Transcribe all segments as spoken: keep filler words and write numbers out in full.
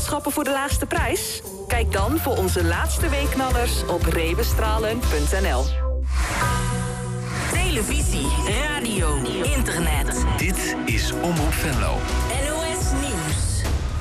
boodschappen voor de laagste prijs? Kijk dan voor onze laatste weekknallers op reebestralen punt n l. Televisie, radio, internet. Dit is Omroep Venlo. N O S Nieuws.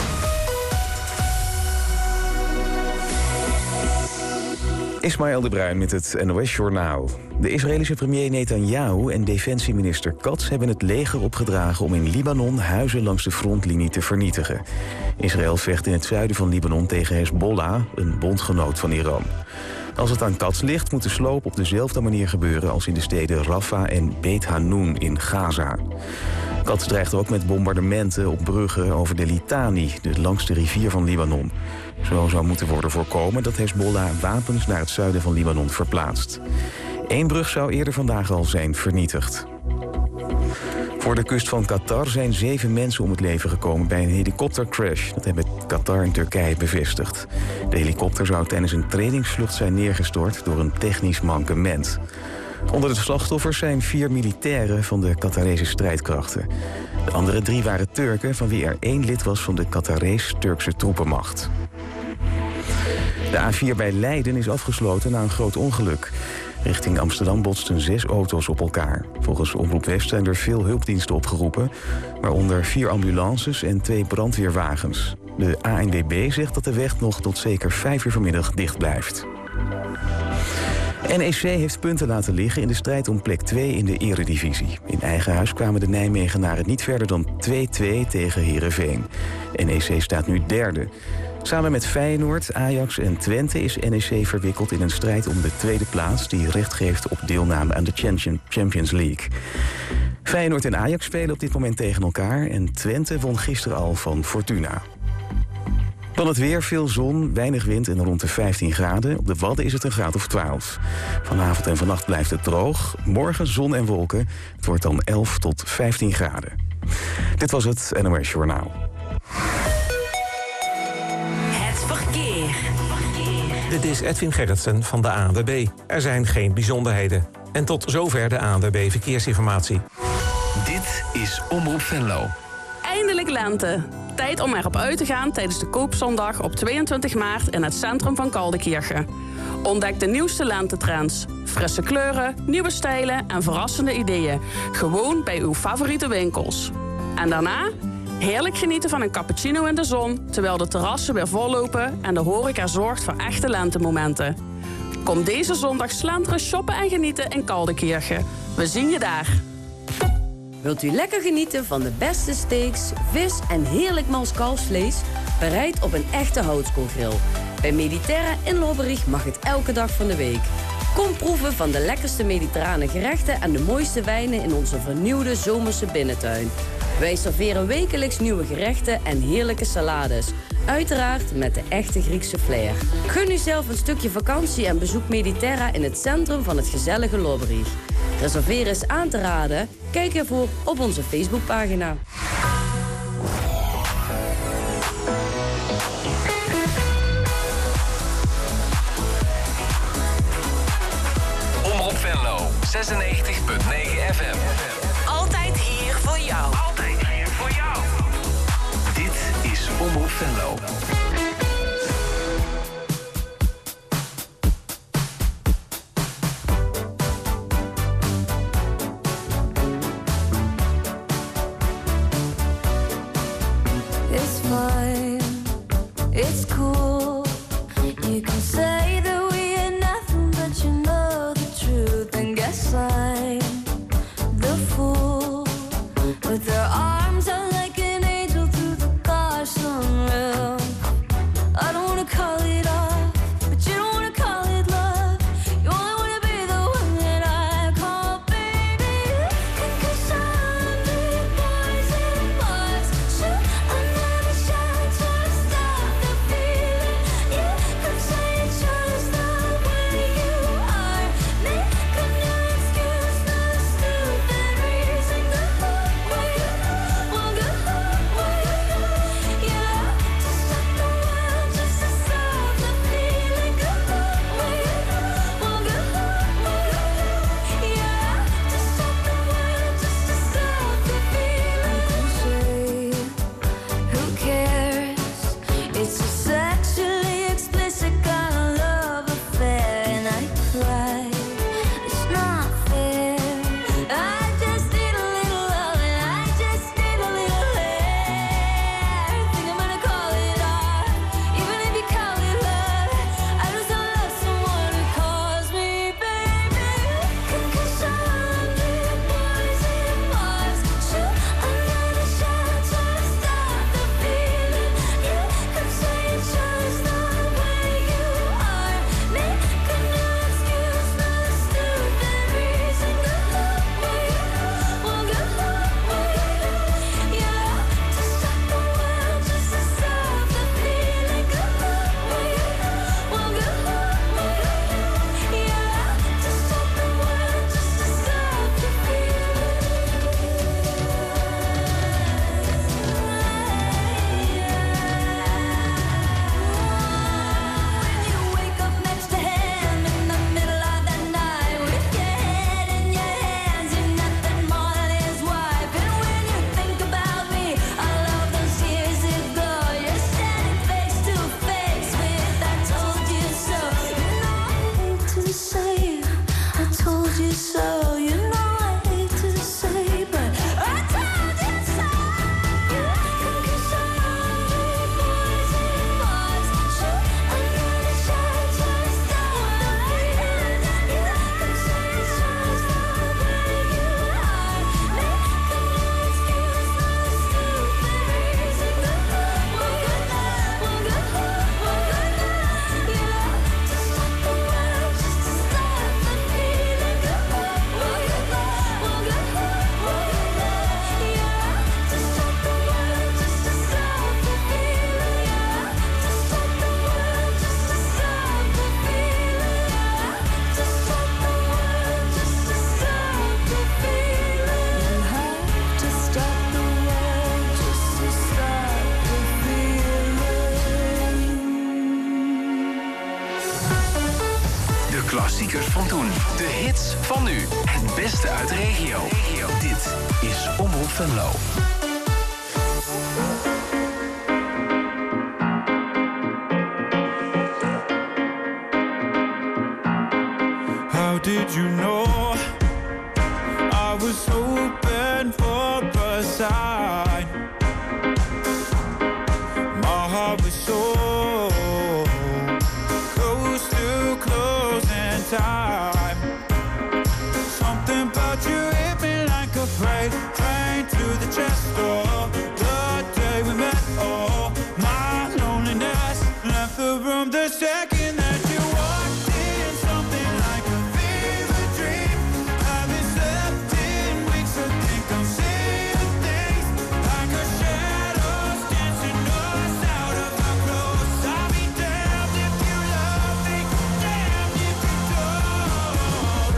Ismaël de Bruin met het N O S-journaal. De Israëlische premier Netanyahu en defensieminister Katz hebben het leger opgedragen om in Libanon huizen langs de frontlinie te vernietigen. Israël vecht in het zuiden van Libanon tegen Hezbollah, een bondgenoot van Iran. Als het aan Katz ligt, moet de sloop op dezelfde manier gebeuren als in de steden Rafah en Beit Hanoun in Gaza. Katz dreigt ook met bombardementen op bruggen over de Litani, de langste rivier van Libanon. Zo zou moeten worden voorkomen dat Hezbollah wapens naar het zuiden van Libanon verplaatst. Eén brug zou eerder vandaag al zijn vernietigd. Voor de kust van Qatar zijn zeven mensen om het leven gekomen bij een helikoptercrash. Dat hebben Qatar en Turkije bevestigd. De helikopter zou tijdens een trainingsvlucht zijn neergestort door een technisch mankement. Onder de slachtoffers zijn vier militairen van de Qatarese strijdkrachten. De andere drie waren Turken, van wie er één lid was van de Qatarees-Turkse troepenmacht. De A vier bij Leiden is afgesloten na een groot ongeluk. Richting Amsterdam botsten zes auto's op elkaar. Volgens Omroep West zijn er veel hulpdiensten opgeroepen, waaronder vier ambulances en twee brandweerwagens. De A N W B zegt dat de weg nog tot zeker vijf uur vanmiddag dicht blijft. N E C heeft punten laten liggen in de strijd om plek twee in de eredivisie. In eigen huis kwamen de Nijmegenaren niet verder dan twee-twee tegen Heerenveen. N E C staat nu derde. Samen met Feyenoord, Ajax en Twente is N E C verwikkeld in een strijd om de tweede plaats die recht geeft op deelname aan de Champions League. Feyenoord en Ajax spelen op dit moment tegen elkaar en Twente won gisteren al van Fortuna. Dan het weer, veel zon, weinig wind en rond de vijftien graden. Op de Wadden is het een graad of twaalf. Vanavond en vannacht blijft het droog. Morgen zon en wolken. Het wordt dan elf tot vijftien graden. Dit was het N O S Journaal. Het verkeer. Dit is Edwin Gerritsen van de A N W B. Er zijn geen bijzonderheden. En tot zover de A N W B Verkeersinformatie. Dit is Omroep Venlo. Eindelijk lente. Tijd om erop uit te gaan tijdens de Koopzondag op tweeëntwintig maart in het centrum van Kaldekirchen. Ontdek de nieuwste lentetrends, frisse kleuren, nieuwe stijlen en verrassende ideeën. Gewoon bij uw favoriete winkels. En daarna heerlijk genieten van een cappuccino in de zon, terwijl de terrassen weer vollopen en de horeca zorgt voor echte lentemomenten. Kom deze zondag slenteren, shoppen en genieten in Kaldekirchen. We zien je daar. Wilt u lekker genieten van de beste steaks, vis en heerlijk mals kalfsvlees? Bereid op een echte houtskoolgrill. Bij Mediterra in Lobberich mag het elke dag van de week. Kom proeven van de lekkerste mediterrane gerechten en de mooiste wijnen in onze vernieuwde zomerse binnentuin. Wij serveren wekelijks nieuwe gerechten en heerlijke salades. Uiteraard met de echte Griekse flair. Gun u zelf een stukje vakantie en bezoek Mediterra in het centrum van het gezellige Lobberich. Reserveren is aan te raden. Kijk ervoor op onze Facebookpagina. Omroep Venlo, zesennegentig punt negen F M. Altijd hier voor jou. Altijd hier voor jou. Dit is Omroep Venlo. It's fine, it's cool. You can say that we are nothing, but you know the truth. And guess I'm the fool with their arms out like an angel through the car sunroof. I don't wanna call it off, but you don't wanna call it love. You only wanna be the one that I call baby. Cause I'm big boys and boys. Shoot, I'm never shy to stop the feeling. You could say it's It's a sexually explicit kind of love affair, and I cry. It's not fair. I just need a little love, and I just need a little hair. Think I'm gonna call it art, even if you call it love. I just don't love someone who calls me baby. Could kiss a hundred boys in Mars. Shoot another shot, try to stop the feeling. You could say it's just the way you are. Make a new excuse for the stupid reason. Good luck with you, well good luck with you. Yeah, to stop the world just to stop the feeling. Good luck with you, well good luck with you. Yeah, to stop the world just to stop the When you wake up next to him in the middle of the night with your head in your hands, you're nothing more than his wife. And when you think about me, all of those years ago, you're standing face to face with I told you so. You know I hate to say it, I told you so. You know I hate to say, but I told you so. You can kiss a hundred boys in Mars. Shoot another shot, try to stop the feeling. You can say it's just the way you are. Make a new excuse for the stupid reason. Good luck, well good luck, well good luck, well good luck. Yeah, to stop the world just to stop the feeling. Good luck, well good luck, well good luck, well good luck. Yeah, to stop the world just to stop the feeling. Yeah, to stop the world just to stop the feeling. Yeah, to stop the world just to stop the feeling. You have to stop the world just to stop the feeling. De klassiekers van toen. De hits van nu. Het beste uit de regio. Dit is Omroep Venlo. How did you know I was hoping for a sign? My heart was so close to closing time. Something about you hit me like a freight train to the chest door. The day we met, oh, my loneliness left the room the second that you walked in. Something like a fever dream. Haven't slept in weeks, I think I'm seeing things like a shadows dancing us out of our clothes. I'll be damned if you love me, damned if you don't.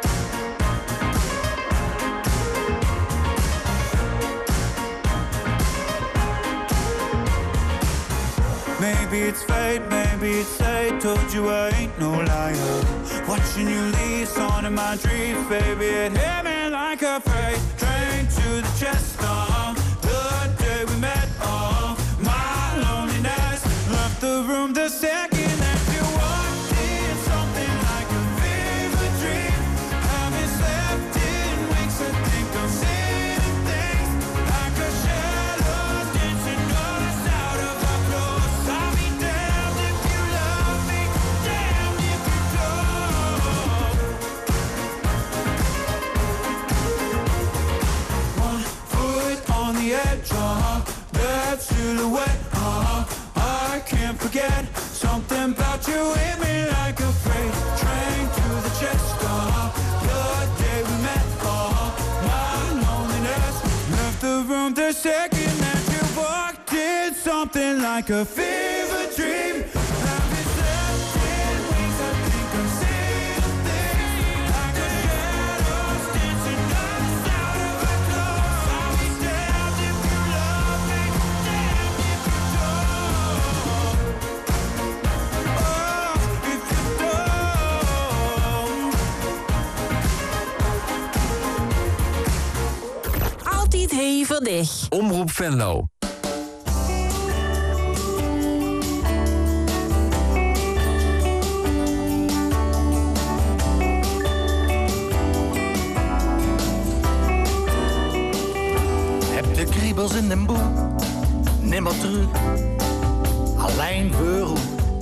Maybe it's fate, maybe it's fate. Told you I ain't no liar. Watching you leave, on in my dreams, baby. It hit me like a freight train to the chest. Oh, the day we met. Oh, my loneliness left the room the second that you walked in. Something like a fever dream. Haven't slept in weeks, I think I'm seeing things like a shadow dancing us out of our clothes. I'll be damned if you love me, damned if you don't. One foot on the edge, uh-huh. That silhouette, uh-huh. I can't forget. Something about you hit me like a freight train to the chest, uh-huh. The day we met, uh-huh. My loneliness left the room the second that you walked in. Something like a fever dream. Haven't slept in weeks, I think I'm seeing things like a shadows dancing us out of our clothes. I'll be damned if you love me, damned if you don't. Oh, if you don't. Altijd hevig. Omroep Venlo. den boel, nimmer terug, alleen verroet.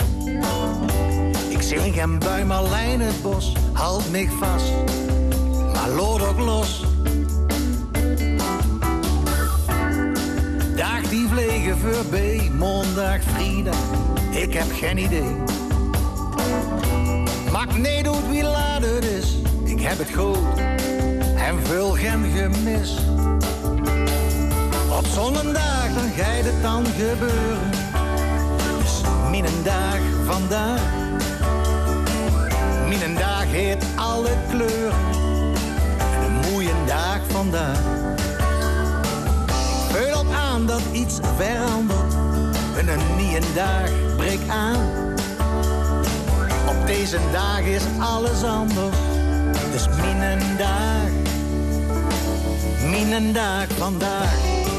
Ik zing en buim alleen het bos, halt mich vast, maar lood ook los. Dag die vliegen voorbij, maandag, vrijdag, ik heb geen idee. Maakt niet uit wie laat het is, ik heb het goed en veel geen gemis. Op zo'n dag dan gaat het dan gebeuren, dus mijn dag vandaag. Mijn dag heeft alle kleuren, een mooie dag vandaag. Ik vul op aan dat iets verandert, en een nieuwe dag breekt aan. Op deze dag is alles anders, dus mijn dag, mijn dag vandaag.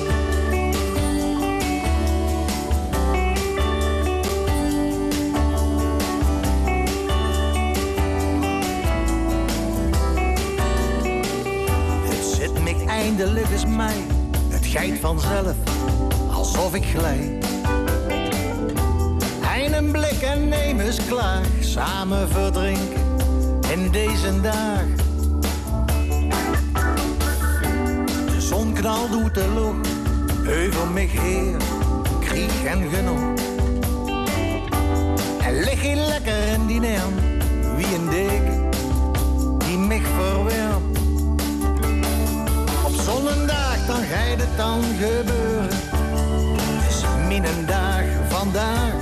Eindelijk is mij, het geit vanzelf, alsof ik glij. Hein een blik en neem eens klaar, samen verdrinken in deze dag. De zon knalt uit de lucht, over mij heer, krieg en genoeg. En lig je lekker in die neem, wie een deken, die mich verwerpt. Zo'n dag, dan gaat het dan gebeuren. Het is mijn dag vandaag.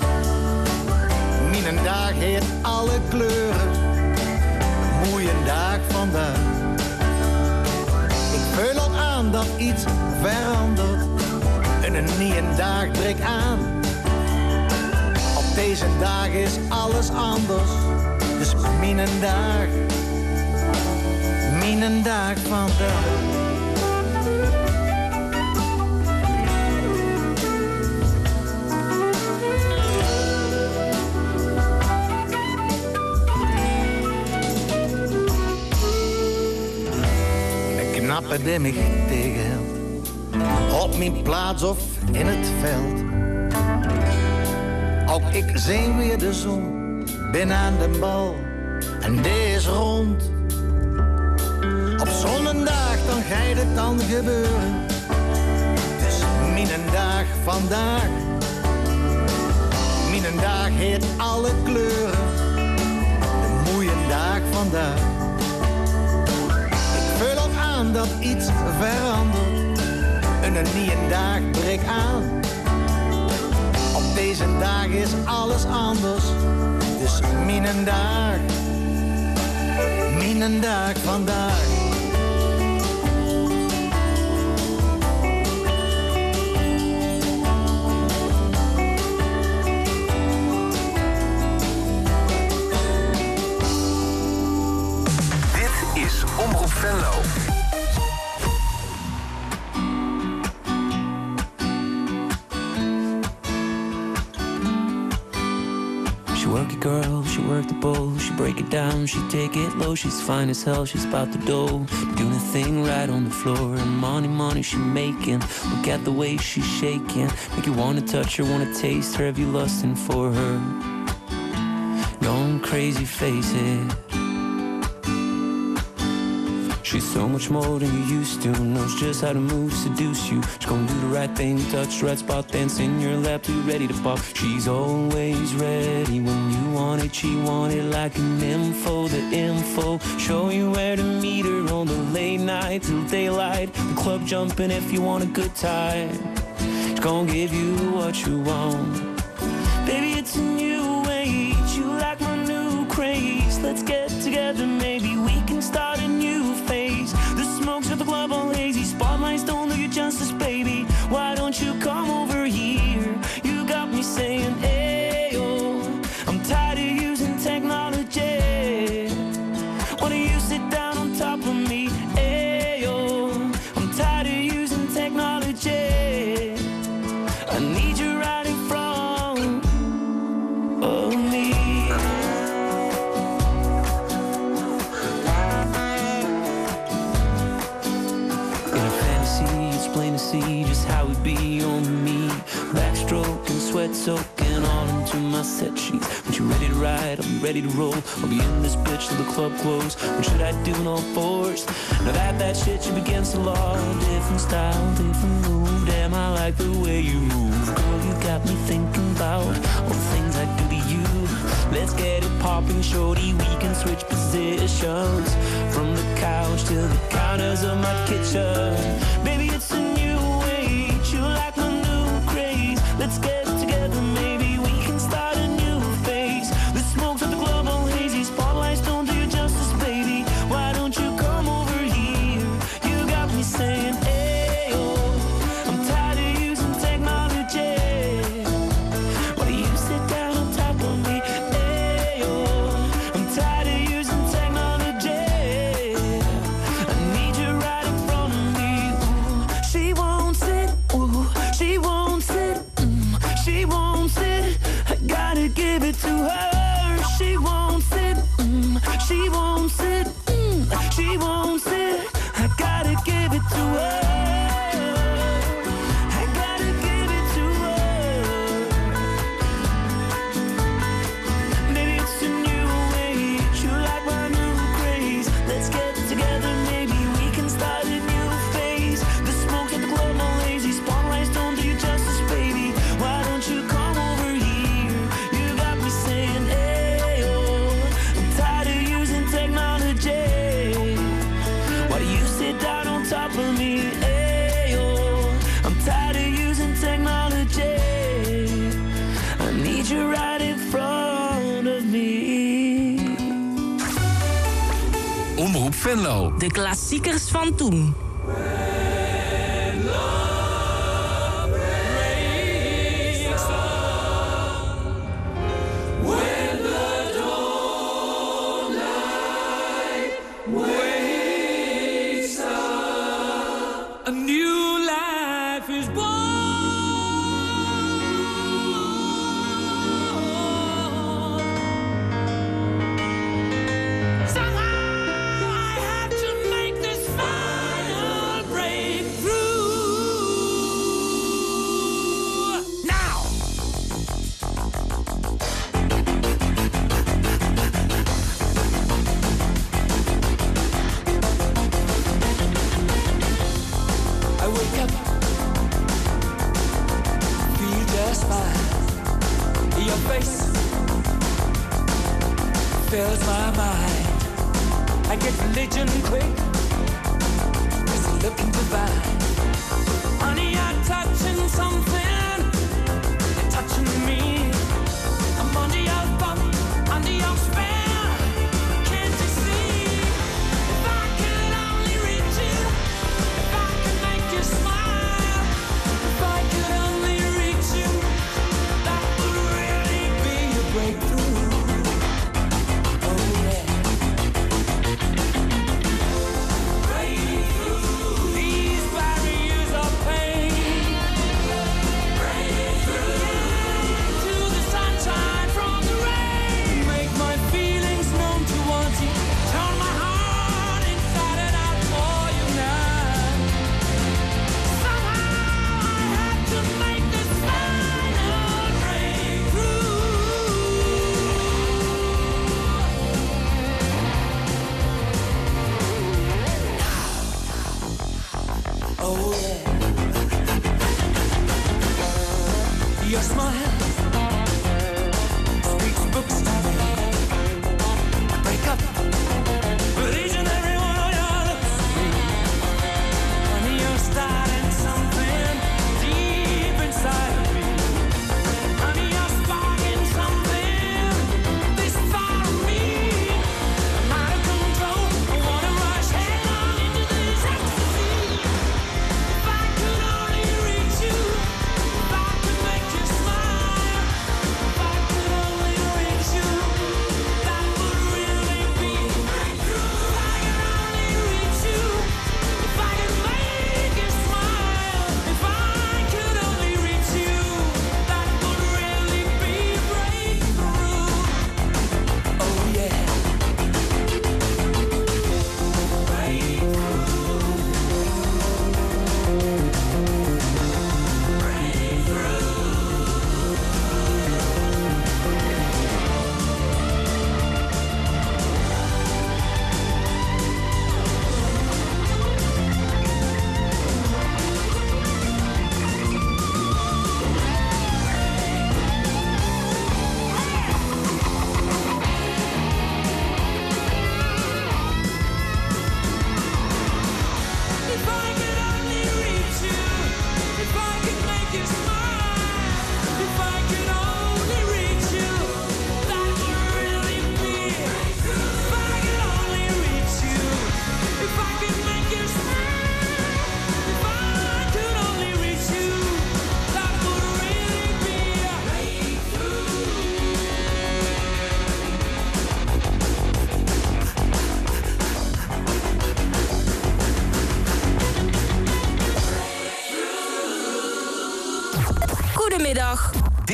Mijn dag heeft alle kleuren. Een mooie dag vandaag. Ik vul op aan dat iets verandert. En een nieuwe dag breekt aan. Op deze dag is alles anders. Dus mijn dag. Mijn dag vandaag. Knappen die mich tegenhoudt, op mijn plaats of in het veld. Ook ik zie weer de zon, ben aan de bal en die is rond. Op zo'n dag dan gaat het dan gebeuren, het is mijn dag vandaag. Mijn dag heeft alle kleuren, een mooie dag vandaag. Vul op aan dat iets verandert, en een nieuwe dag breekt aan. Op deze dag is alles anders, dus mijn dag, mijn dag vandaag. Dit is Omroep Venlo. Work it, girl, she work the bowl, she break it down, she take it low, she's fine as hell, she's about the dough, doing a thing right on the floor, and money, money she making, look at the way she's shaking, make you wanna touch her, wanna taste her, have you lusting for her, going crazy, face it. She's so much more than you used to, knows just how to move, seduce you. She's gonna do the right thing, touch the right spot, dance in your lap, too ready to pop. She's always ready when you want it, she want it like an info, the info. Show you where to meet her on the late night till daylight. The club jumping if you want a good time. She's gonna give you what you want. Baby, it's a new age, you like my new craze. Let's get together, maybe we can start a new phase. The smoke's at the club all hazy, spotlights don't do you justice, baby. Why don't you come over here? You got me saying, ayo, I'm tired of using technology. Why don't you sit down on top of me? Ayo, I'm tired of using technology. I need you right in front sweat soaking all into my set sheets. When you're ready to ride, I'll be ready to roll. I'll be in this bitch till the club close. What should I do in all fours? Now that that shit you against the law. Different style, different move. Damn, I like the way you move. Girl, you got me thinking about all the things I do to you. Let's get it popping, shorty. We can switch positions from the couch to the counters of my kitchen. Baby, it's a new age. You like my new craze. Let's get together, maybe we can start a new phase. The smoke's at the club all hazy. Spotlights don't do you justice, baby. Why don't you come over here? You got me saying, hey, oh, I'm tired of using technology. Why do you sit down on top of me? Hey, oh, I'm tired of using technology. I need you right in front of me. Ooh, she won't sit, ooh, she won't sit, mm, she won't sit. I gotta give it to her. She won't sit, mm, she won't sit, mm, she won't sit. I gotta give it to her. I gotta give it to her. Maybe it's a new age. You like my new craze. Let's get together, maybe we can start a new phase. The smoke's at the club all lazy. Spotlights don't do you justice, baby. Why don't you come over here? You got me saying, hey, oh, I'm tired of using technology. Why do you sit down on top of me? Hey, oh, I'm tired of using technology. I need you right in front of me. Omroep Venlo. De klassiekers van toen. A new life is born. Somehow I have to make this final breakthrough. Now. I wake up, feel just fine. Your face fills my mind. I get religion quick, cause you're looking divine. Honey, I'm touching something, you're touching me. I'm under your thumb, under your spell. Can't you see? If I could only reach you, if I could make you smile, if I could only reach you, that would really be a breakthrough. Oh yeah. Breakthrough. These barriers of pain. Breakthrough. To the sunshine from the rain. Make my feelings known towards you. Turn my heart inside and out for you now. Somehow I have to make this final breakthrough. Oh yeah. Your smile speaks books to me. I break up with each and every one of your looks. Honey, you're starting something deep inside of me. Honey, you're sparking something this far of me. I'm out of control. I wanna rush headlong into this ecstasy. If I could only reach you, if I could make you smile,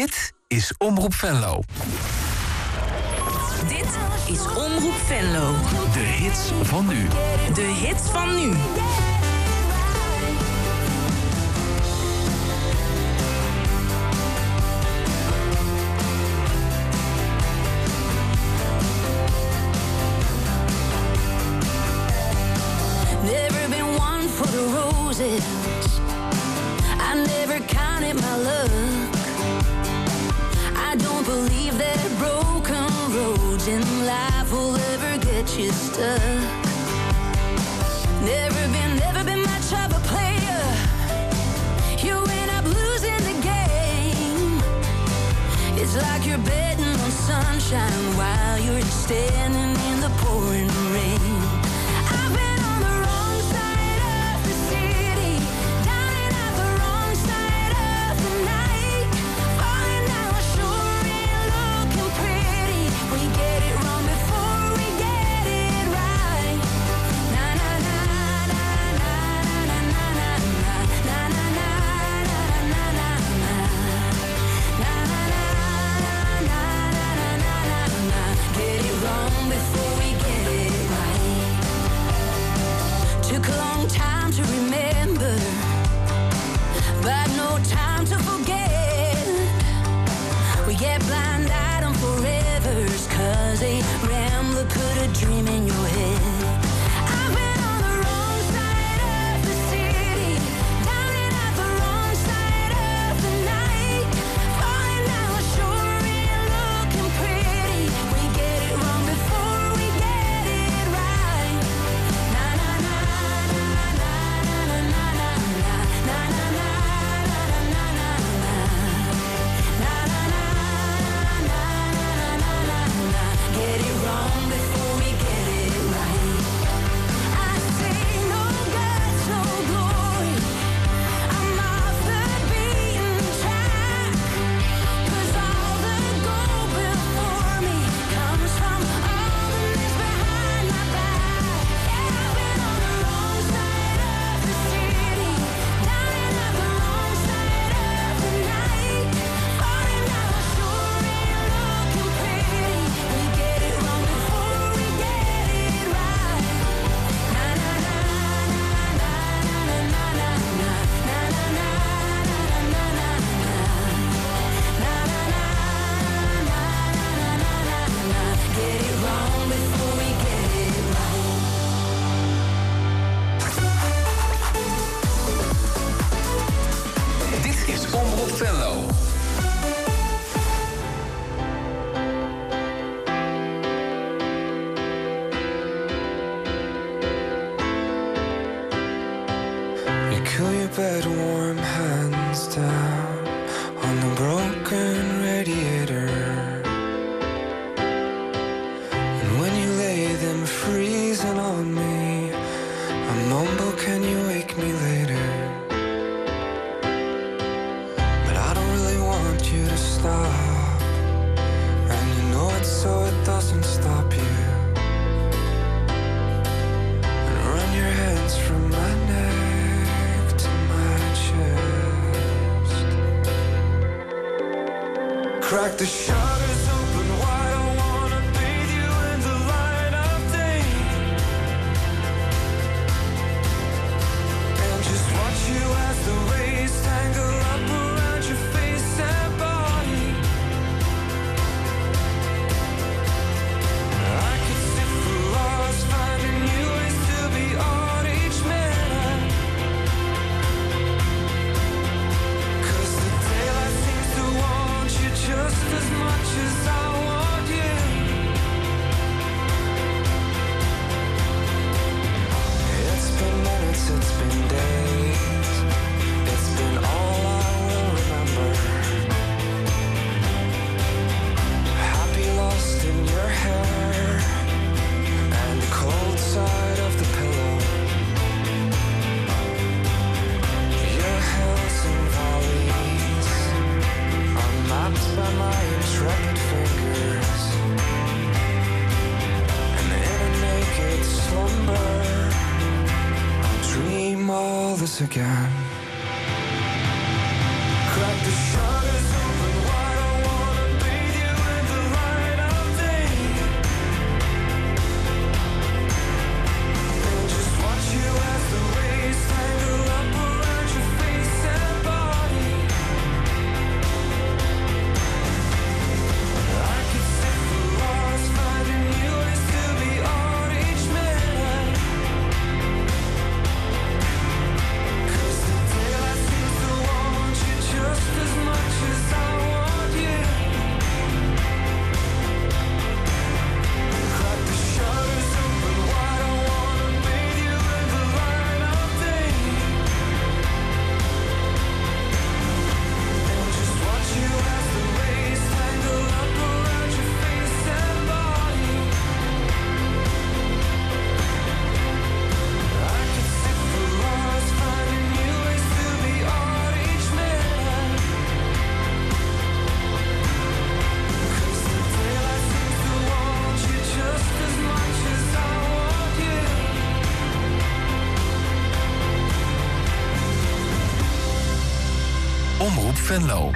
Dit is Omroep Venlo. Dit is Omroep Venlo. De hits van nu. De hits van nu. Never been one for the roses. I never counted my luck. I don't believe that broken roads in life will ever get you stuck. Never been, never been much of a player. You end up losing the game. It's like you're betting on sunshine while you're standing in the pouring rain. I've been on the wrong side of the city, down and out the wrong side of the night. Falling down sure ain't looking pretty. We get it wrong before we get it right. Na na na na na na na na na na na na na na na na. Na na na na na na na na. Get it wrong before we get it right. Took a long time to remember, but no time to forget. We get blind-eyed on forevers, cause a rambler put a dream in your head. I've been on the wrong side of the city, down and out the wrong side of the night. Falling down sure ain't looking pretty. We get it wrong before we get it right. Na na na na na na na na na na na na na na na na. Na na na na na na na. Get it wrong before we get it right. I say no guts, no glory. I'm off the beaten track. 'Cause all the gold before me comes from all the mess behind my back. Yeah, I've been on the wrong side of the city, down and out the wrong side of the night. Falling down sure ain't looking pretty. We get it wrong before we get it right. Na na na na na na na na na na na na na na na. Na na na na na na na. Get it wrong before we get it right. Dit is Omroep Venlo. You cool your bed warm hands down on the broken radiator. And when you lay them freezing on me, I mumble, can you wake me later? But I don't really want you to stop, and you know it so it doesn't stop you. And run your hands from my neck to my chest. Crack the shutters open wide, I wanna bathe you in the light of day. And just watch you as the rays tangle up around your face and body. I could sit for hours finding new ways to be on each man. 'Cause the daylight seems to want you just as much as I want you. It's been minutes, it's been days, it's been all I will remember. Happy lost in your hair and the cold side of the pillow. Your hills and valleys are mapped by my intrepid fingers. And in a naked slumber, I'll dream all this again. Crack the shutters open wide, I Venlo.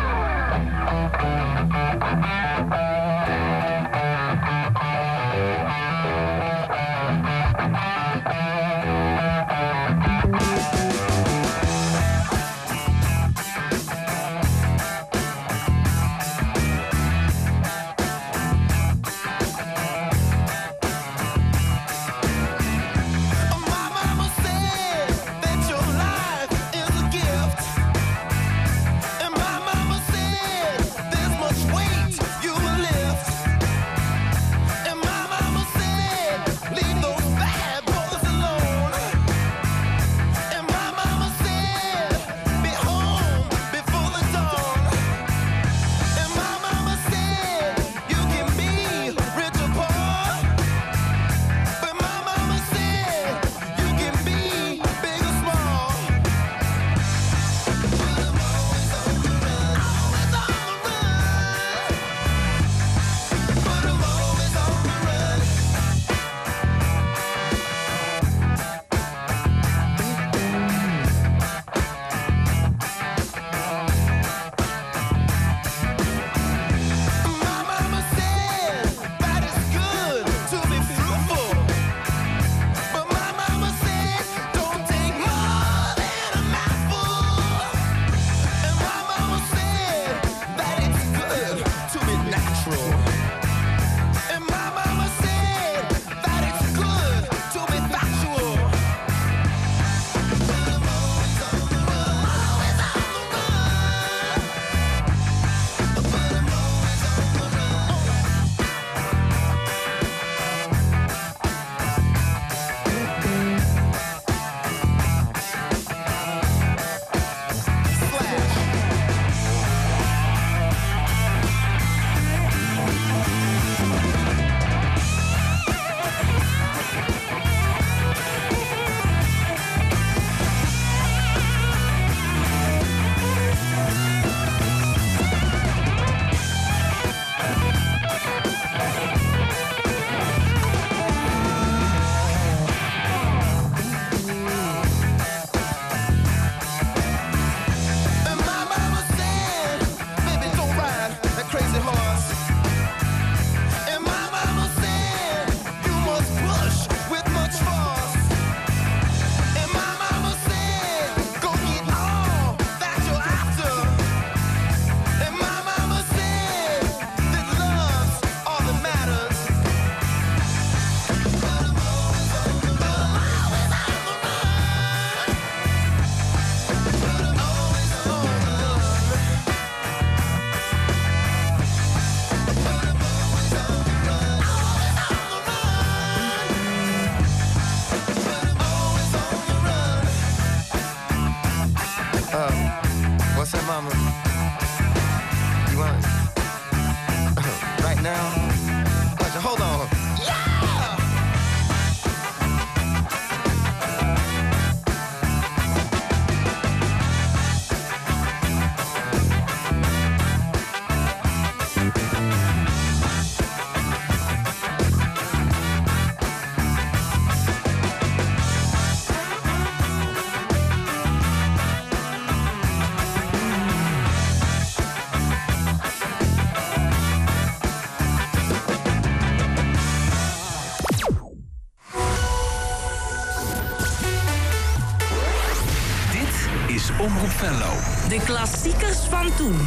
Omroep Venlo. De klassiekers van toen.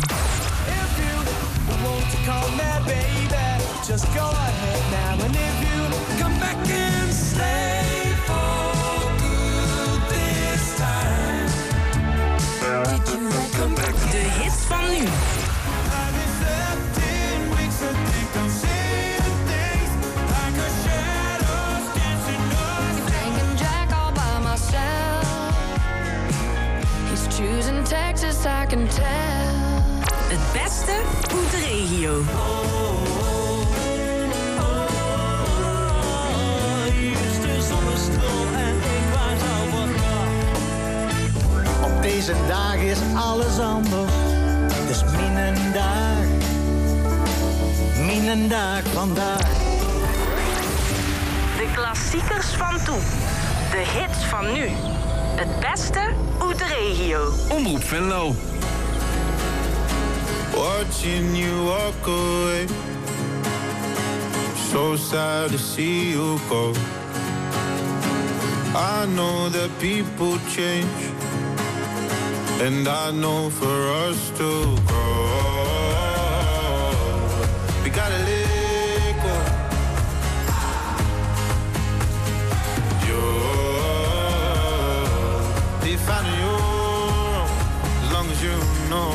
De hits van nu. Choosing Texas, I can tell. Het beste uit de regio. Oh, oh, oh, oh, hier is de zonnestrol en ik waard al wat. Op deze dag is alles anders. Het is mijn dag. Mijn dag vandaag. De klassiekers van toen. De hits van nu. Het beste uit de regio. Omroep Venlo. watching you walk away. So sad to see you go. I know that people change, and I know for us to grow, we gotta let go. You're if I know you're wrong, as long as you know.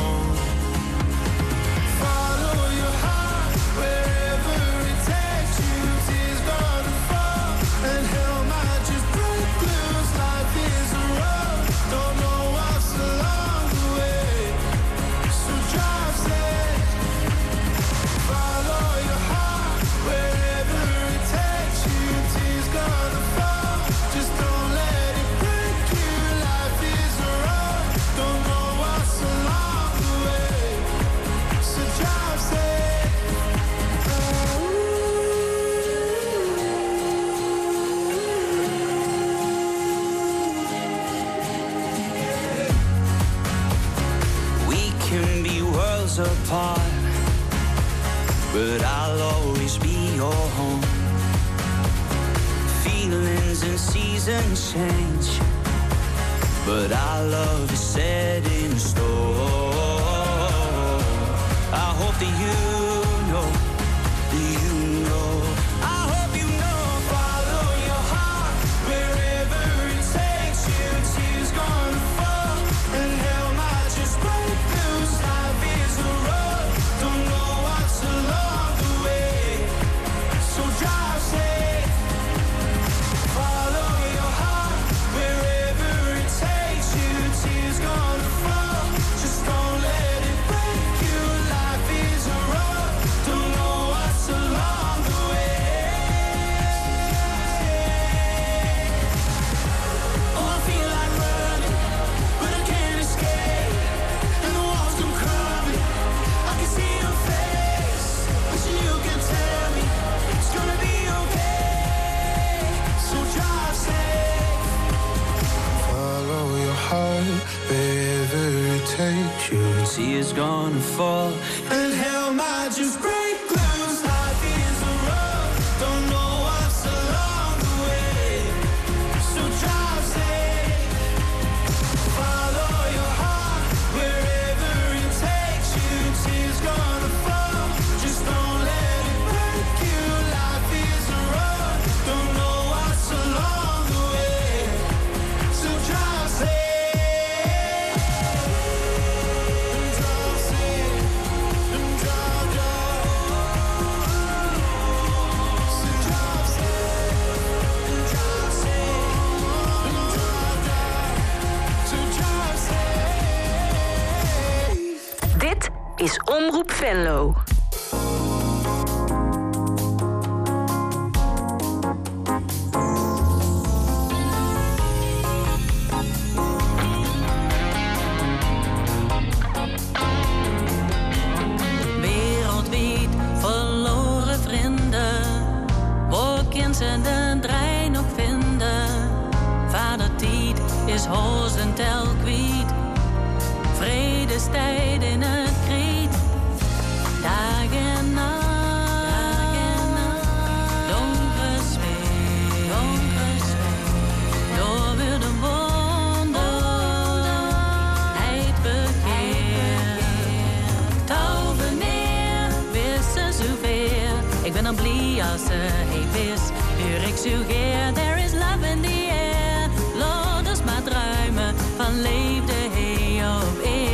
Apart, but I'll always be your home. Feelings and seasons change, but our love is set in stone. I hope that you know, that you know. I hope you know, follow your heart wherever it takes you. Tears gonna fall and hell might just break loose. Life is a road, don't know what's along the way, so drive safe. Follow your heart wherever it takes you. Tears gonna fall, just don't let it break you. Life is a road, don't know what's along the way. Oh, I feel like running, but I can't escape, and the walls come crumbling. I can see your face, wishing you can tell me it's gonna be okay, so drive safe. Follow your heart wherever it takes you. Tears gonna fall And hell might just break loose. Life is a road, don't know what's along the way, so drive safe. Follow your heart wherever it takes you. Tears gonna fall, just don't let it break you. Life is a road, don't know what's along the way, so drive safe. Drive safe, and drive, drive. So drive safe, and drive safe, and drive, drive. So drive safe. Dit is Omroep Venlo. Wereldwijd verloren vrienden, waar kind ze de draai nog vinden. Vader Tiet is hoos en tel kwiet, vredestijd in het kriet. Dag en nacht, donkere zweet, door weer de wonder, het bekeer. Touw neer, wissen zoveel. Ik ben dan blij als ze hey wist, huur ik sugeer. There is love in the air, laat ons maar druimen van leefde hey op eer.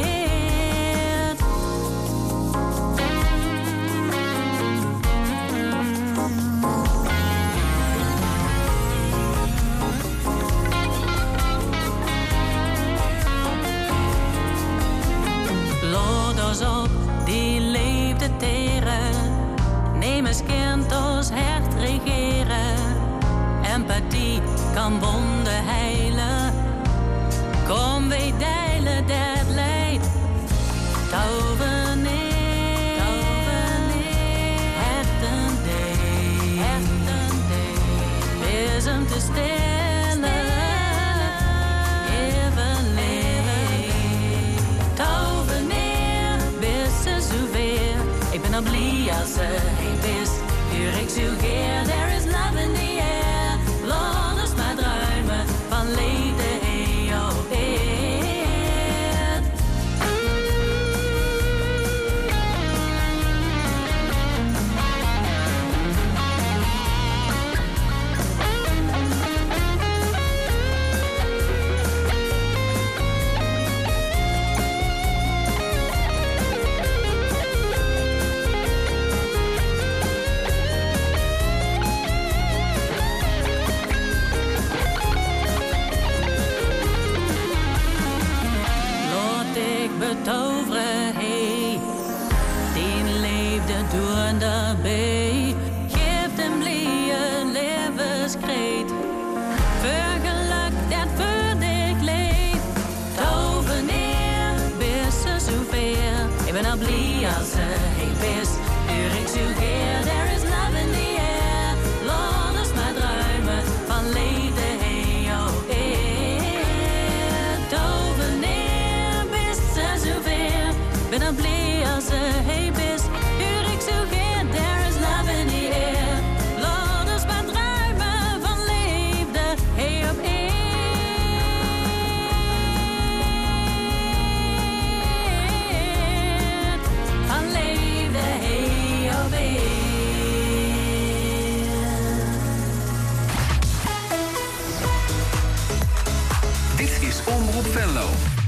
Loders op, die leefde teren. Neem eens kind ons hart regeren. Empathie kan wonden heilen. Kom wij deilen dat leid. Touwen neer, hechten dee, is hem te stellen. Even leven, touwen neer, wissen ben al blij als ze heen is. Uur ik suggereer, there is love in the air. Laat ons maar druimen van liefde hey op eer. Betoveren, hey, die leefde door de bij. Geef hem een levenskreet, vergeluk dat voor dich leeft. Toveneer, bist ze zover. Ik ben al blij als ze heen bist. Uur ik suggereer, there is love in the air. Laat ons maar druimen van liefde, hey, oh, eer. Toveneer. Ben al blij als ze heen is. Uur ik suggereer, there is love in the air. Laat ons maar druimen van liefde, hey op eer. Van liefde, hey op eer. Dit is Omroep Venlo.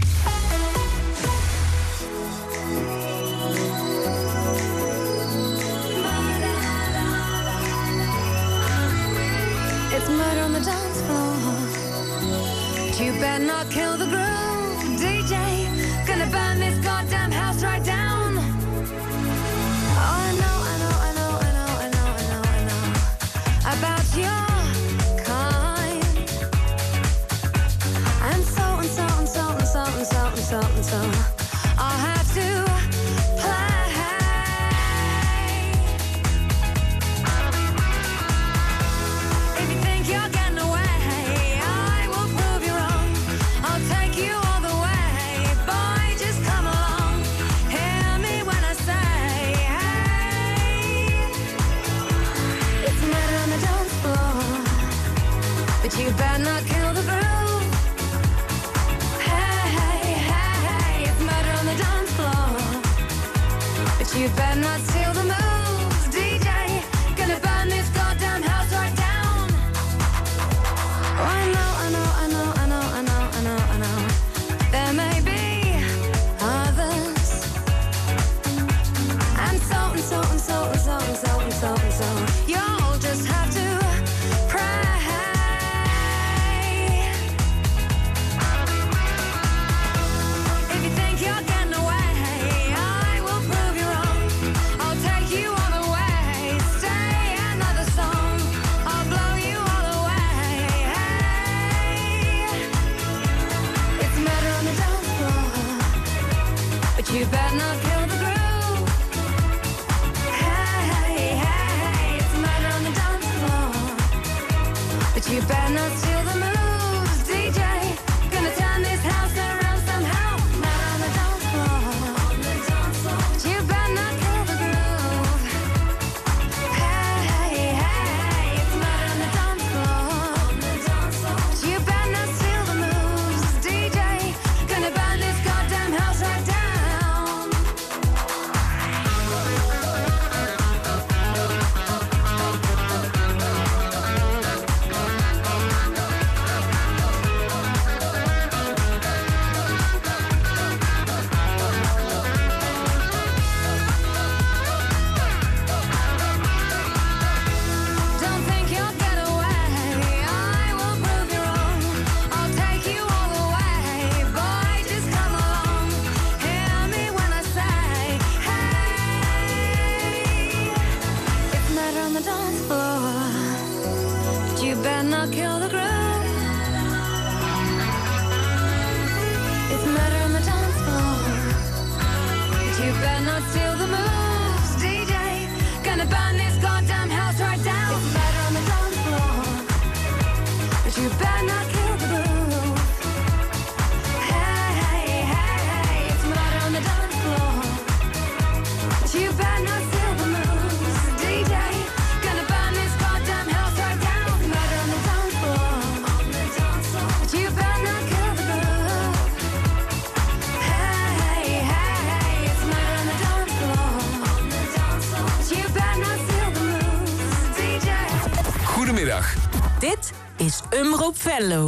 It's murder on the dance floor. But you better not kill the groove, D J. Gonna burn this goddamn house right down. Oh, I know, I know, I know, I know, I know, I know, I know about your kind. And so and so and so and so and so and so and so. I'll have to play. You're getting away, I will prove you wrong. I'll take you all the way, boy, just come along. Hear me when I say, hey. It's murder on the dance floor, but you better not kill the groove. Hey, hey, hey, hey, it's murder on the dance floor, but you better not steal the moves, D J. Gonna burn this goddamn house right down. Oh, I know, I know, I know, I know, I know, I know, I know. There may be others. And so and so and so and so and so and so and so. You'll just have to pray. If you think you're getting away, I will prove you wrong. I'll take you all the way. Stay another song. I'll blow you all away. But you better not kill the groove. Hey, hey, hey, it's murder on the dance floor. But you better not steal the moves, D J. Gonna turn this house around somehow. Murder on the dance floor. But you better not kill the groove. Hey, hey, hey, it's murder on the dance floor. But you better not steal the moves, D J. Gonna burn this goddamn house right down. You better not say Goedemiddag. Dit is Omroep Venlo.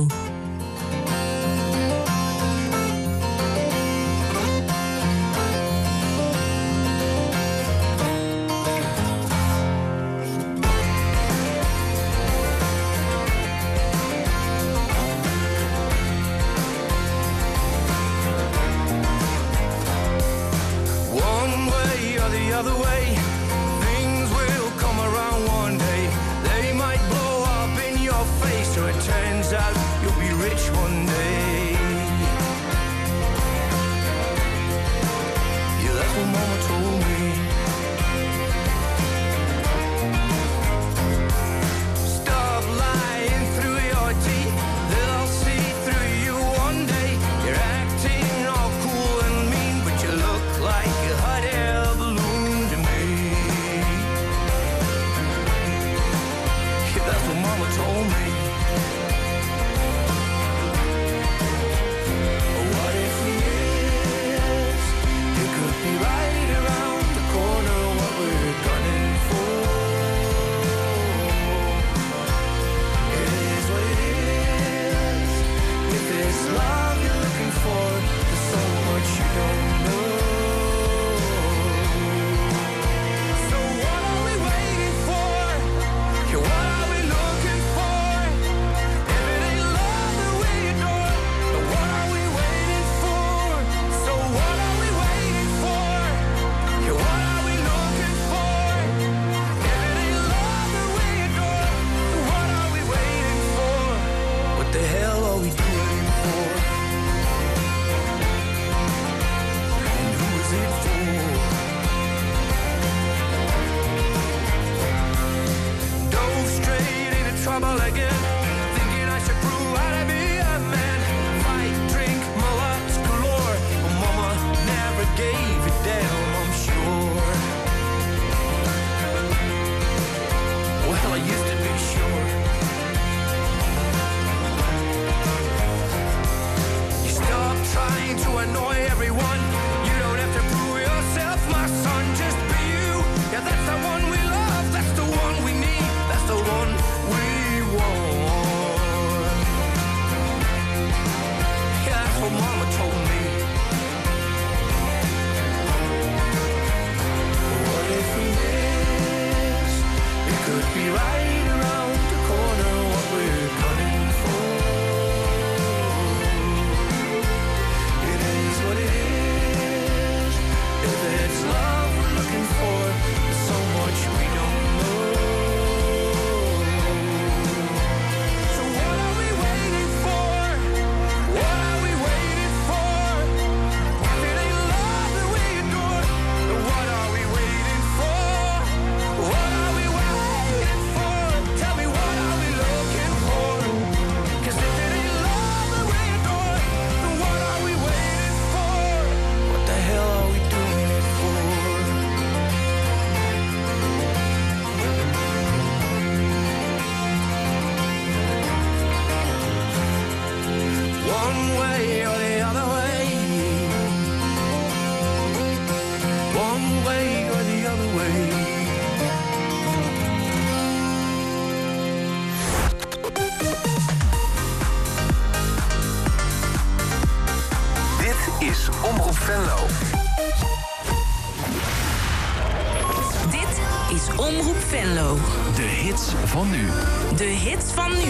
Van nu. De hits van nu.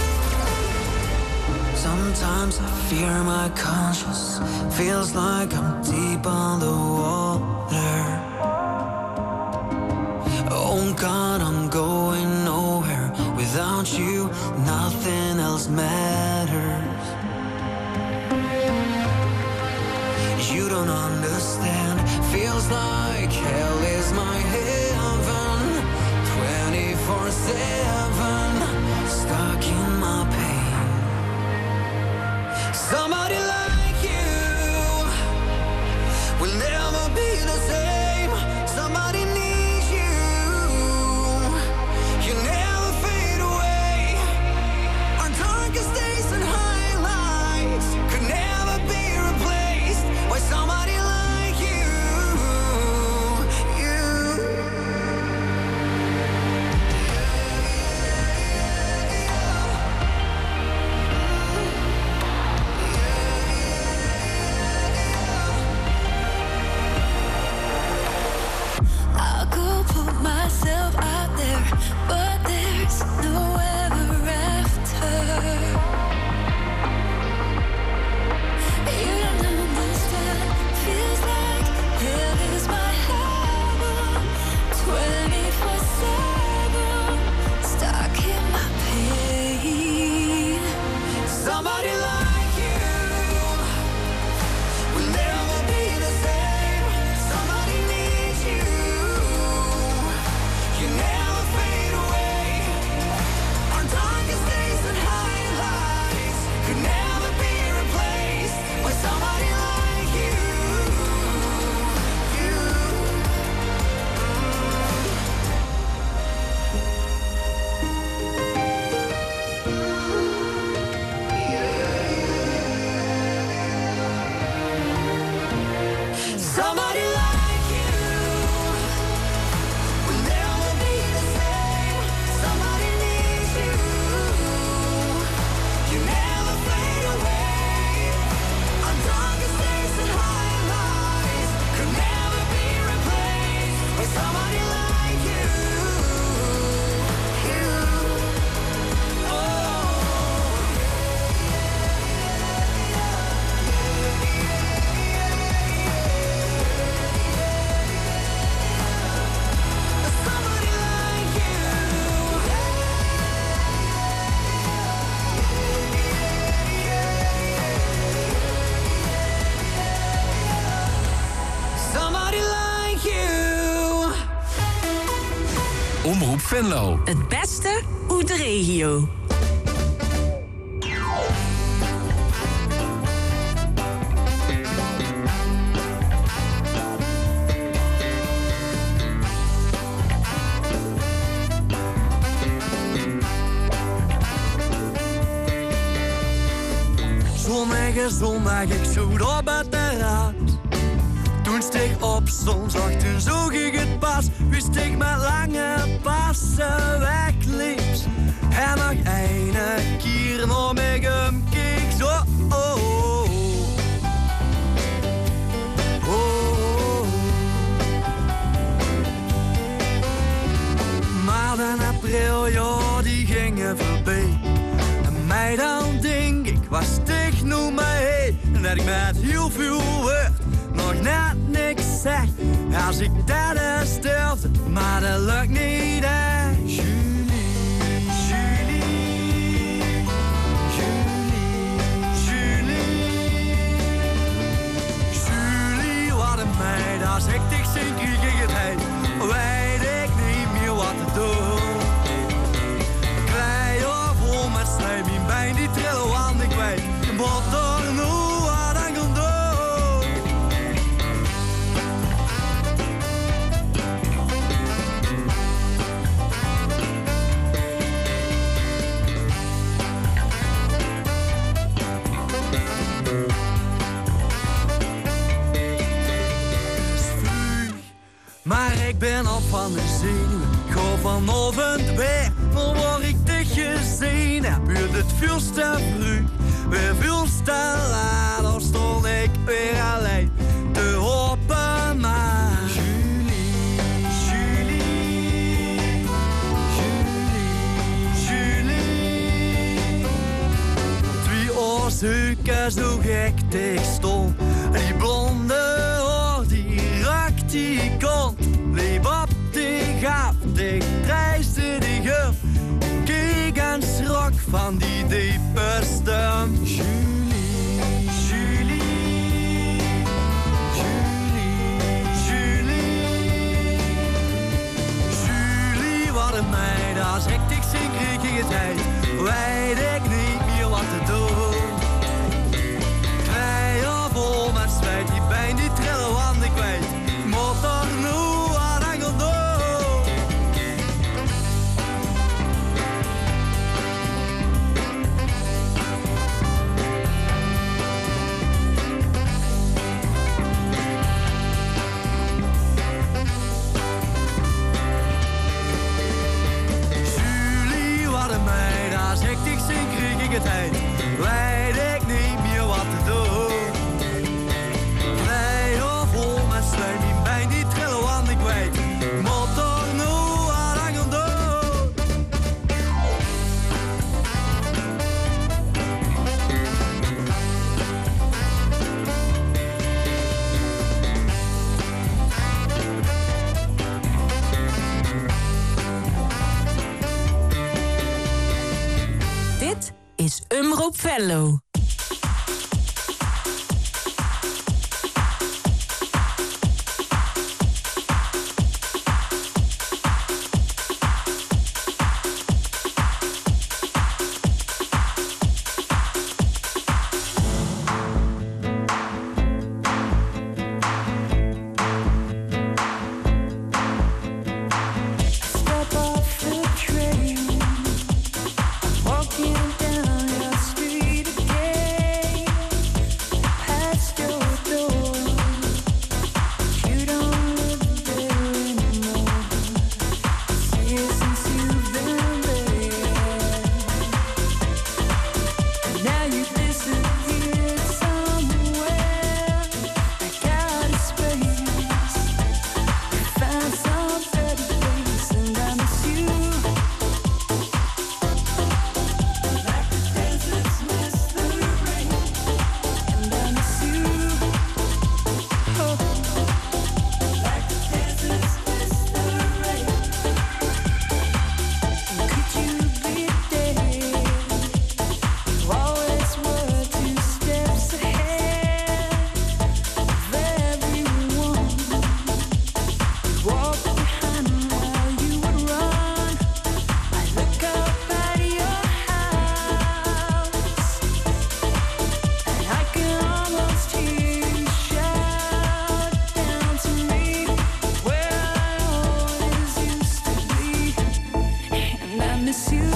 Sometimes I fear my conscience. Feels like I'm deep underwater. Oh God, I'm going nowhere. Without you, nothing else matters. You don't understand. Feels like hell is my heaven. twenty-four seven, stuck in my pain. Somebody like you will never be the same. Somebody needs you. You never fade away. Our darkest days and highlights could never be replaced by somebody like you. You. Omroep Venlo. Het beste uit de regio. Zondag, zondag, ik zoet op het terras. Toen steeg op zondag, toen zag ik het pas. Wist ik met lange passen wegliep. En nog een keer nog met hem keek. Zo, oh, oh, oh, oh. Maart en april, ja, die gingen voorbij. En mij dan denk ik, was stig noem mij heen. En dat ik met heel veel woord nog net niks zeg. Als ik dat eens durfde, maar dat lukt niet, hè. Julie, Julie, Julie, Julie. Julie, wat een meid, als ik dich zie, krieg ik het heet. Weet ik niet meer wat te doen. Klei of vol met slijm, mijn been die trillen, want ik weet wat er nu wat aan kan doen. Maar ik ben op van de zenuwen, ga vanochtend weer. Dan word ik dicht gezien, heb je het veel te vroeg. Weer veel te laat, dan stond ik weer alleen te hopen, maar Julie, Julie, Julie, Julie. Twee oorzaken zo gek dicht stond. Die blonde oor, die rak die kont. Liep op die gaaf, ik reisde die geur. Keek en schrok van die diepe stem. Julie, Julie, Julie, Julie. Julie, wat een meid, als ik dich zie, krieg ik het heet. Weet ik niet meer wat te doen. Klei of vol met zweet, die been die trillen, want ik weet. Moet toch nu wat aan gaan doen. Julie, wat een meid, als ik dich zie, krieg ik het heet. Weet ik niet meer wat te doen. Klei of vol met slijm, die been die trillen, want ik weet. Moet toch nu wat aan gaan doen. Dit is Omroep Venlo. Step off the train, walking down your street again. miss you.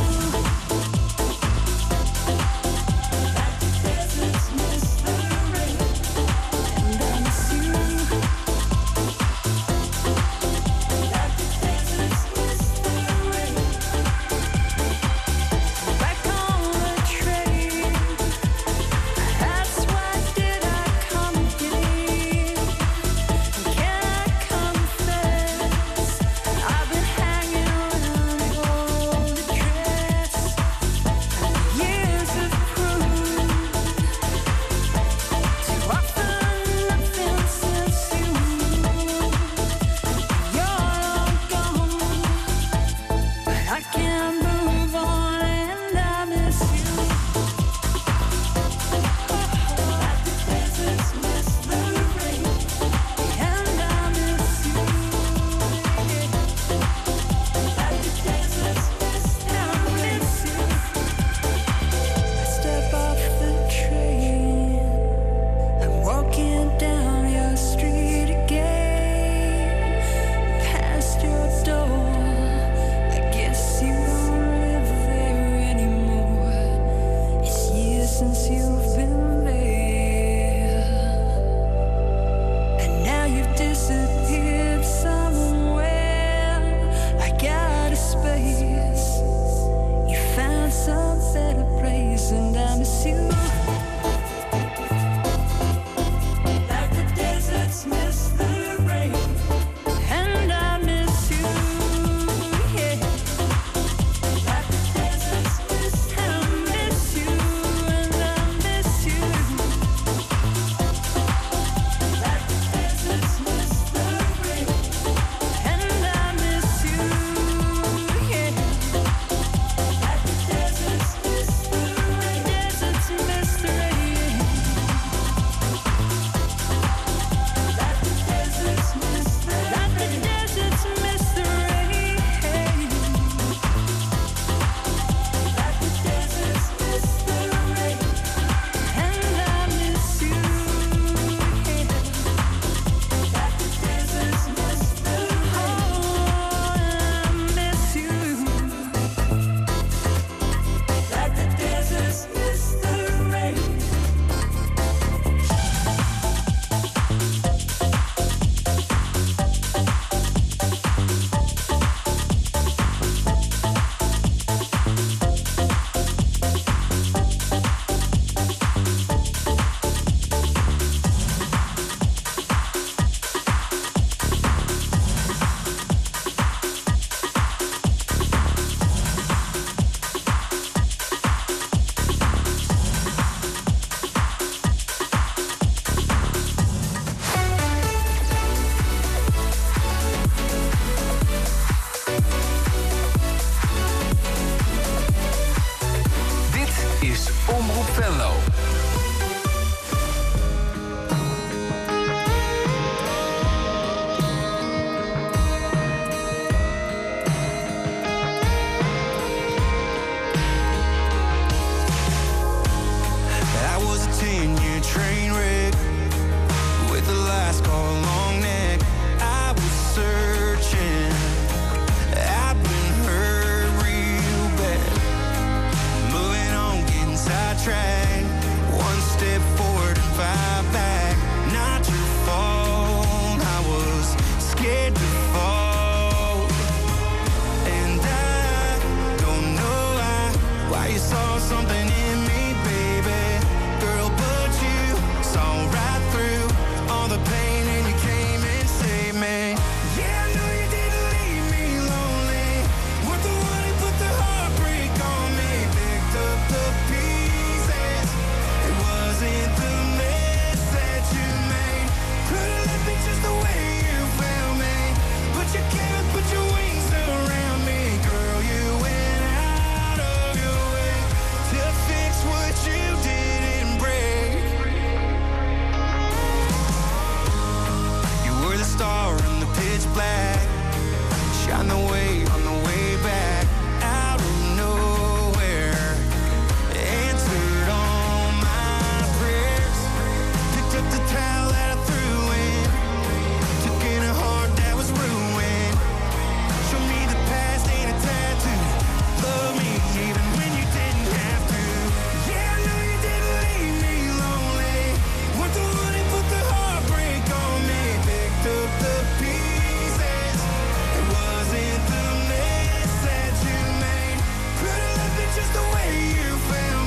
Some better